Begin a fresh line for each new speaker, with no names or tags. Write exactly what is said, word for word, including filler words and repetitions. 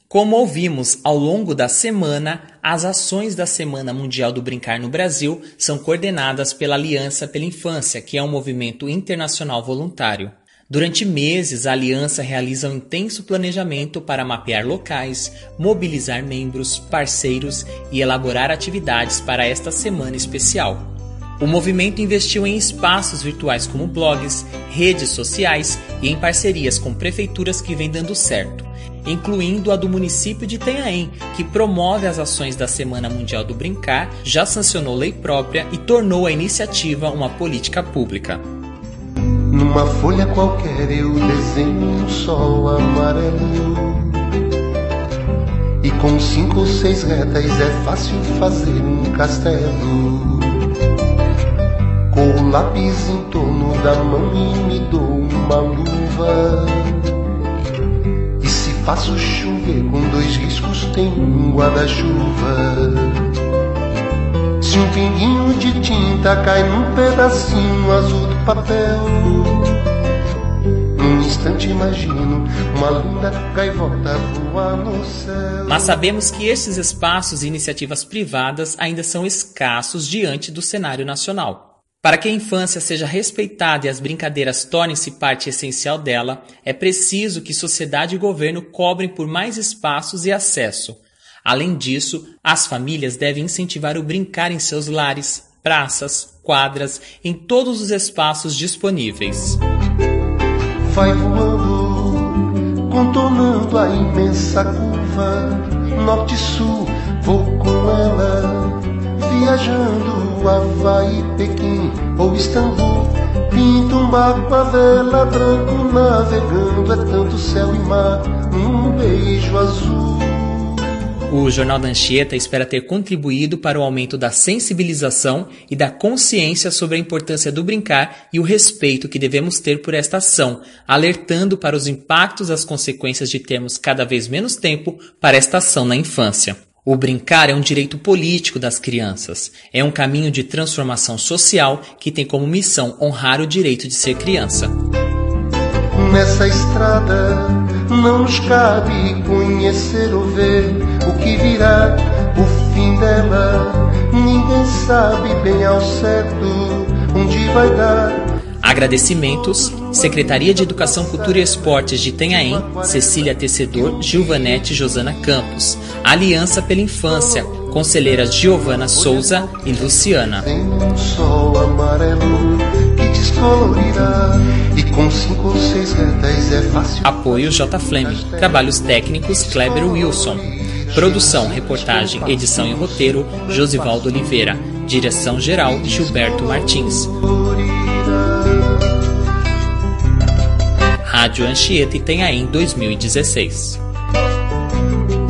Como ouvimos ao longo da semana, as ações da Semana Mundial do Brincar no Brasil são coordenadas pela Aliança pela Infância, que é um movimento internacional voluntário. Durante meses, a Aliança realiza um intenso planejamento para mapear locais, mobilizar membros, parceiros e elaborar atividades para esta semana especial. O movimento investiu em espaços virtuais como blogs, redes sociais e em parcerias com prefeituras que vêm dando certo, incluindo a do município de Itanhaém, que promove as ações da Semana Mundial do Brincar, já sancionou lei própria e tornou a iniciativa uma política pública.
Numa folha qualquer eu desenho um sol amarelo, e com cinco ou seis retas é fácil fazer um castelo. Com o lápis em torno da mão e me dou uma luva, e se faço chover com dois riscos tem um guarda-chuva. Se um pinguinho de tinta cai num pedacinho azul do papel, num instante imagino uma linda gaivota voar no céu.
Mas sabemos que esses espaços e iniciativas privadas ainda são escassos diante do cenário nacional. Para que a infância seja respeitada e as brincadeiras tornem-se parte essencial dela, é preciso que sociedade e governo cobrem por mais espaços e acesso. Além disso, as famílias devem incentivar o brincar em seus lares, praças, quadras, em todos os espaços disponíveis.
Vai voando, contornando a imensa curva, norte-sul, vou com ela, viajando Havaí, Pequim ou Istambul. Pinto um barco a vela, branco navegando, é tanto céu e mar num beijo azul.
O Jornal da Anchieta espera ter contribuído para o aumento da sensibilização e da consciência sobre a importância do brincar e o respeito que devemos ter por esta ação, alertando para os impactos e as consequências de termos cada vez menos tempo para esta ação na infância. O brincar é um direito político das crianças. É um caminho de transformação social que tem como missão honrar o direito de ser criança.
Nessa estrada não nos cabe conhecer ou ver o que virá, o fim dela. Ninguém sabe bem ao certo onde vai dar.
Agradecimentos: Secretaria de Educação, Cultura e Esportes de Itanhaém, Cecília Tecedor, Gilvanete Josana Campos. Aliança pela Infância, conselheiras Giovana Souza e Luciana.
Tem um sol amarelo que descolorirá, e com cinco ou seis retas é fácil.
Apoio J. Flemme. Trabalhos técnicos Kleber Wilson. Produção, reportagem, edição e roteiro Josivaldo Oliveira. Direção-geral Gilberto Martins. Rádio Anchieta Itanhaém dois mil e dezesseis.